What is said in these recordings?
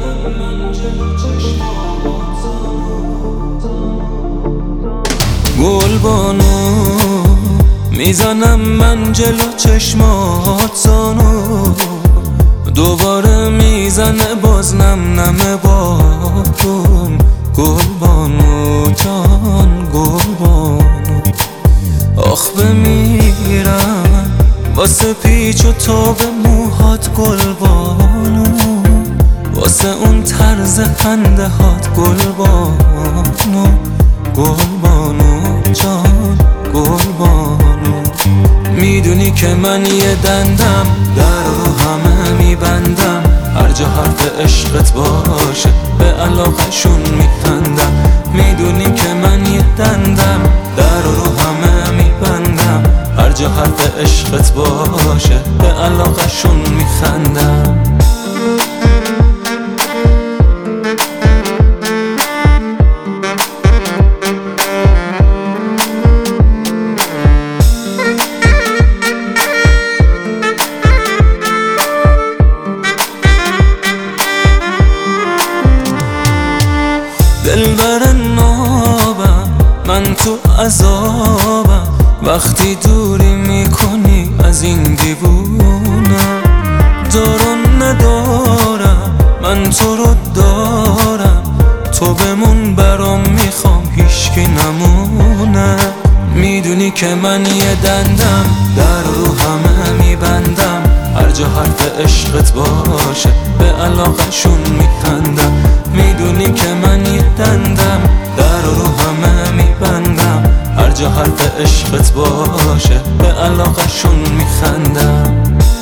گلبانو میزنم من جلو چشمات زانو، دوباره میزنه باز نم نم بارون. گلبانو جان گلبانو، آخ بمیرم واسه پیچ و تاب موهات گلبانو، واسه اون طرز خنده هات گلبانو. گلبانو جان گلبانو، میدونی که من یه دندم در رو همه میبندم، هر جا حرف عشقت باشه به علاقشون میخندم. میدونی که من یه دندم در رو همه میبندم، هر جا حرف عشقت باشه به علاقشون میخندم. دلبر نابم من تو عذابم، وقتی دوری میکنی از این دیوونم. دارم ندارم من تو رو دارم، تو بمون برام میخوام هیچکی نمونه. میدونی که من یه دندم در رو همه میبندم، هر جا حرف عشقت باشه به علاقشون میخندم. میدونی که من یه دندم در رو همه میبندم، هر جا حرف عشقت باشه به علاقشون میخندم.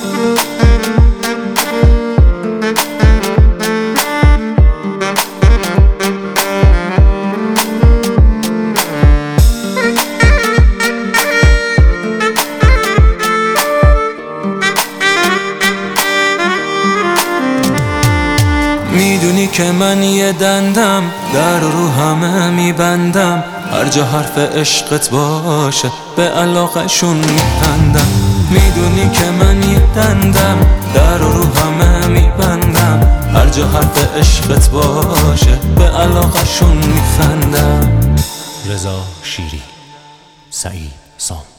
میدونی که من یه دندم در رو همه میبندم، هر جا حرف عشقت باشه به علاقشون میخندم. میدونی که من یه دندم در رو همه میبندم، هر جا حرف عشقت باشه به علاقشون میخندم. رضا شیری، سعید سام.